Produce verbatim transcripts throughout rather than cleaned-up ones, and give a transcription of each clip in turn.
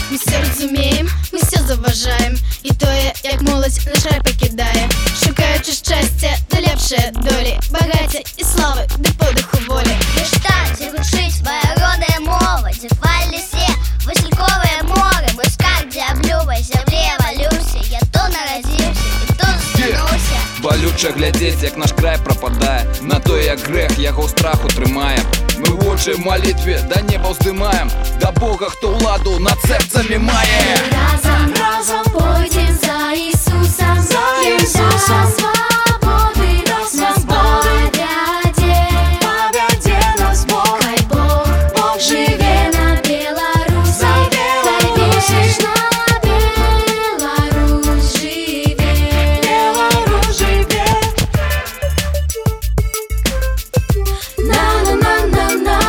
Ми все розумієм, ми все заважаєм, і тое, як молодь наш рай покидає, шукаючи щастя до лепшої долі, багаття і слави до подиху волі. Мечтать заглушить своя родная мова, зевали все Васильковое море, в войсках, где облюбайся в революції. Я то народився, і то звернувся. Болюче глядеть, як наш край пропадає, на то, як грех його страху тримає. Ми в очі в молитві до неба вздимаєм, до Бога, хто владу над серцями має. Разом, разом пойдем за Ісусом, за Ісусом. Свободи, свободи, поведе, поведе нас Бог. Хай Бог, Бог живе на Беларуси, хай весь на Беларусь живе, Беларусь живе. На-на-на-на-на,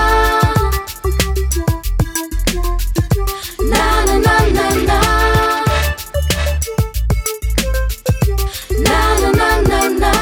на-на-на-на-на, на-на-на-на-на,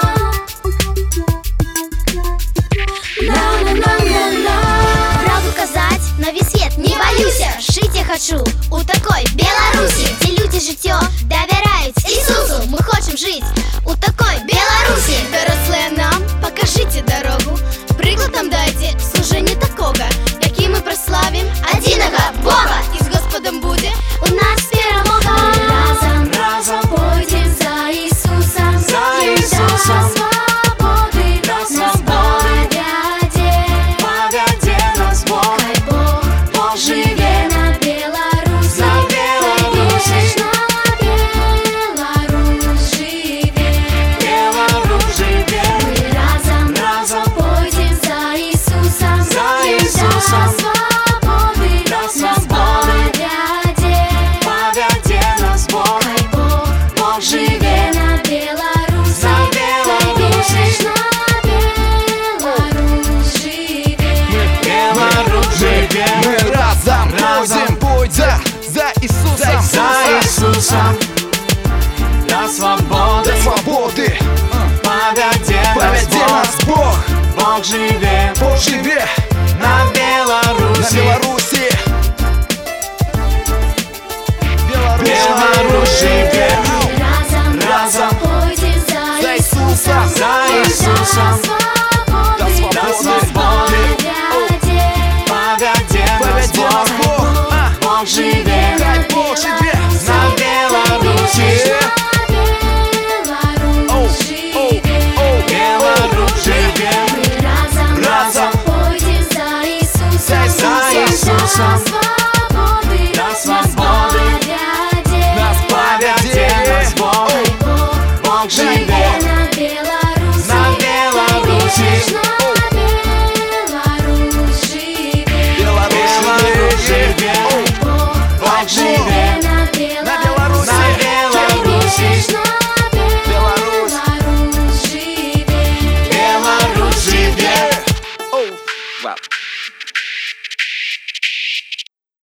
на-на-на-на-на. Правду казать, на весь свет не боюся. Жить я хочу у такой Беларуси, где люди життя довіряють Ісусу. Ми хочемо жити у такой Беларуси. Дорослые нам, покажите дорогу, приклад нам дайте служение такого, який ми прославим Одиного Бога. і з Господом буде У нас перемога. Разом, разом пойдем за Ісусом, за Ісусом. Свободи, свободи, поведе нас Бог. Хай Бог, Бог живе на Беларуси, хай весь на Беларусь живе, Беларусь живе. Мы разом, разом пойдем за Исусом, за Исусом. Свободы, свободи, поведе нас Бог. Хай Бог, Бог живе на Беларуси, хай весь на Беларусь живе, Беларусь живе. Ми разом пойдем, пойдем за Ісусом, За Иисусом, для свободы, для свободи, поведе нас поведе Бог. нас Бог. Бог живе Бог живе на на Беларуси, Білорусі. Беларусь живе. Разом, Разом пойдем за за Исусом, Ісусом, За Иисусом, для Свободы, свободи, поведе нас поведе нас Бог. Бог. А, Бог живе хай Бог живе на Беларуси, Беларусь живе. Беларусь живе. Мы разом, Разом пойдем за Иисусом, За Иисусом, свободы, для свободы,